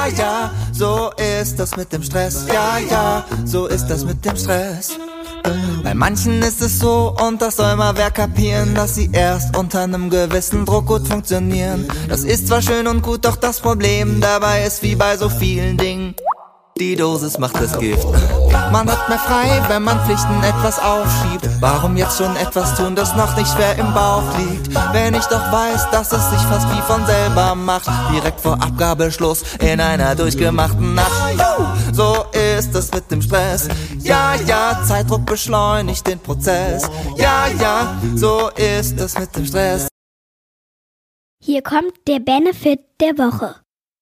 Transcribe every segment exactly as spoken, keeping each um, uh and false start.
Ja, ja, so ist das mit dem Stress. Ja, ja, so ist das mit dem Stress. Bei manchen ist es so, und das soll mal wer kapieren, dass sie erst unter einem gewissen Druck gut funktionieren. Das ist zwar schön und gut, doch das Problem dabei ist wie bei so vielen Dingen: die Dosis macht das Gift. Man hat mehr frei, wenn man Pflichten etwas aufschiebt. Warum jetzt schon etwas tun, das noch nicht schwer im Bauch liegt? Wenn ich doch weiß, dass es sich fast wie von selber macht, direkt vor Abgabeschluss in einer durchgemachten Nacht. So ist es mit dem Stress. Ja, ja, Zeitdruck beschleunigt den Prozess. Ja, ja, so ist es mit dem Stress. Hier kommt der Benefit der Woche.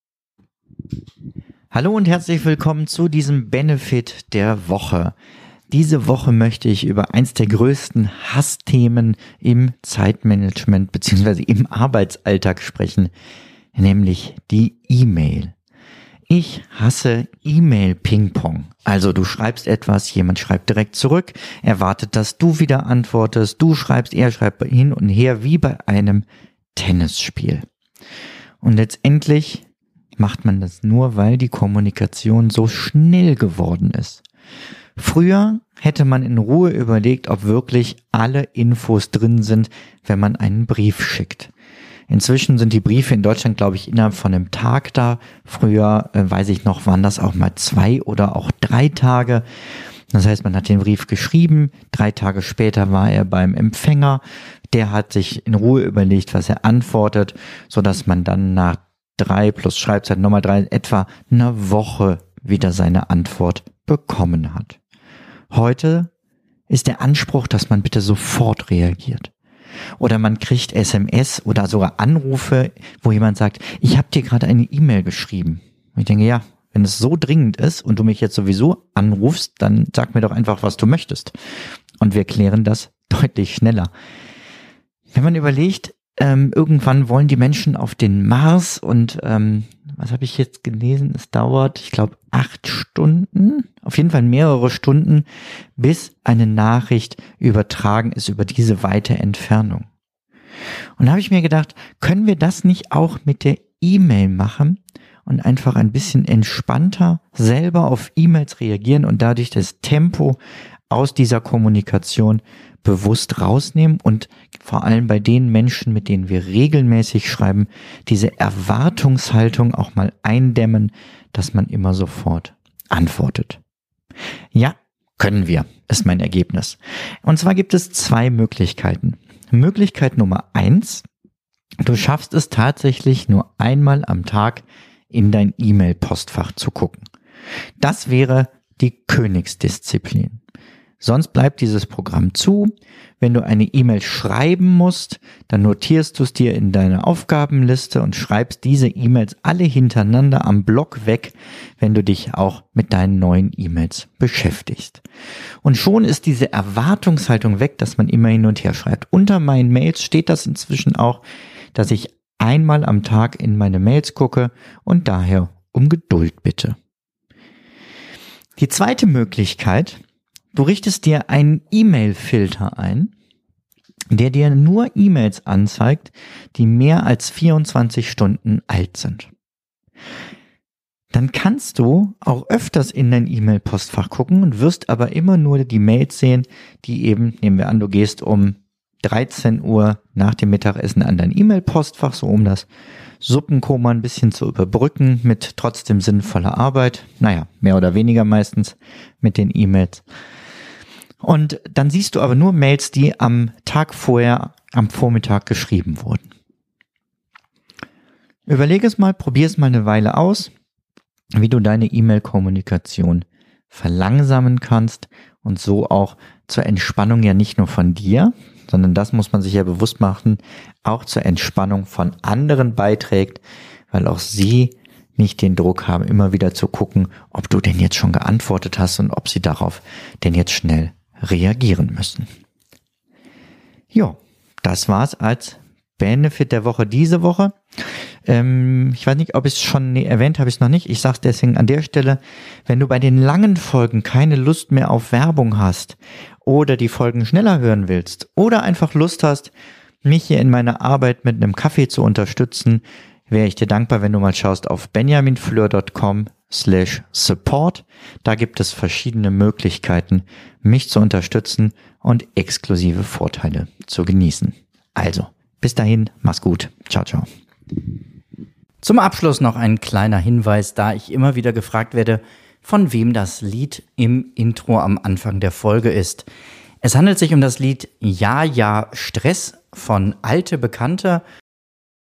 Hallo und herzlich willkommen zu diesem Benefit der Woche. Diese Woche möchte ich über eins der größten Hassthemen im Zeitmanagement bzw. im Arbeitsalltag sprechen, nämlich die E-Mail. Ich hasse E-Mail-Ping-Pong. Also du schreibst etwas, jemand schreibt direkt zurück, erwartet, dass du wieder antwortest, du schreibst, er schreibt hin und her wie bei einem Tennisspiel. Und letztendlich macht man das nur, weil die Kommunikation so schnell geworden ist. Früher hätte man in Ruhe überlegt, ob wirklich alle Infos drin sind, wenn man einen Brief schickt. Inzwischen sind die Briefe in Deutschland, glaube ich, innerhalb von einem Tag da. Früher, äh, weiß ich noch, waren das auch mal zwei oder auch drei Tage. Das heißt, man hat den Brief geschrieben, drei Tage später war er beim Empfänger. Der hat sich in Ruhe überlegt, was er antwortet, sodass man dann nach drei plus Schreibzeit Nummer drei etwa eine Woche wieder seine Antwort bekommen hat. Heute ist der Anspruch, dass man bitte sofort reagiert. Oder man kriegt S M S oder sogar Anrufe, wo jemand sagt, ich habe dir gerade eine E-Mail geschrieben. Und ich denke, ja, wenn es so dringend ist und du mich jetzt sowieso anrufst, dann sag mir doch einfach, was du möchtest. Und wir klären das deutlich schneller. Wenn man überlegt, Ähm, irgendwann wollen die Menschen auf den Mars und ähm, was habe ich jetzt gelesen? Es dauert, ich glaube, acht Stunden, auf jeden Fall mehrere Stunden, bis eine Nachricht übertragen ist über diese weite Entfernung. Und da habe ich mir gedacht, können wir das nicht auch mit der E-Mail machen und einfach ein bisschen entspannter selber auf E-Mails reagieren und dadurch das Tempo aus dieser Kommunikation bewusst rausnehmen und vor allem bei den Menschen, mit denen wir regelmäßig schreiben, diese Erwartungshaltung auch mal eindämmen, dass man immer sofort antwortet. Ja, können wir, ist mein Ergebnis. Und zwar gibt es zwei Möglichkeiten. Möglichkeit Nummer eins, du schaffst es tatsächlich nur einmal am Tag in dein E-Mail-Postfach zu gucken. Das wäre die Königsdisziplin. Sonst bleibt dieses Programm zu. Wenn du eine E-Mail schreiben musst, dann notierst du es dir in deine Aufgabenliste und schreibst diese E-Mails alle hintereinander am Block weg, wenn du dich auch mit deinen neuen E-Mails beschäftigst. Und schon ist diese Erwartungshaltung weg, dass man immer hin und her schreibt. Unter meinen Mails steht das inzwischen auch, dass ich einmal am Tag in meine Mails gucke und daher um Geduld bitte. Die zweite Möglichkeit: Du richtest dir einen E-Mail-Filter ein, der dir nur E-Mails anzeigt, die mehr als vierundzwanzig Stunden alt sind. Dann kannst du auch öfters in dein E-Mail-Postfach gucken und wirst aber immer nur die Mails sehen, die eben, nehmen wir an, du gehst um dreizehn Uhr nach dem Mittagessen an dein E-Mail-Postfach, so um das Suppenkoma ein bisschen zu überbrücken mit trotzdem sinnvoller Arbeit. Naja, mehr oder weniger meistens mit den E-Mails. Und dann siehst du aber nur Mails, die am Tag vorher, am Vormittag geschrieben wurden. Überlege es mal, probier es mal eine Weile aus, wie du deine E-Mail-Kommunikation verlangsamen kannst und so auch zur Entspannung ja nicht nur von dir, sondern das muss man sich ja bewusst machen, auch zur Entspannung von anderen beiträgt, weil auch sie nicht den Druck haben, immer wieder zu gucken, ob du denn jetzt schon geantwortet hast und ob sie darauf denn jetzt schnell reagieren müssen. Jo, das war's als Benefit der Woche diese Woche. Ähm, ich weiß nicht, ob ich es schon nee, erwähnt habe, ich es noch nicht. Ich sage es deswegen an der Stelle, wenn du bei den langen Folgen keine Lust mehr auf Werbung hast oder die Folgen schneller hören willst oder einfach Lust hast, mich hier in meiner Arbeit mit einem Kaffee zu unterstützen, wäre ich dir dankbar, wenn du mal schaust auf benjaminfleur punkt com slash support. Da gibt es verschiedene Möglichkeiten, mich zu unterstützen und exklusive Vorteile zu genießen. Also, bis dahin, mach's gut. Ciao, ciao. Zum Abschluss noch ein kleiner Hinweis, da ich immer wieder gefragt werde, von wem das Lied im Intro am Anfang der Folge ist. Es handelt sich um das Lied Ja, ja, Stress von Alte Bekannte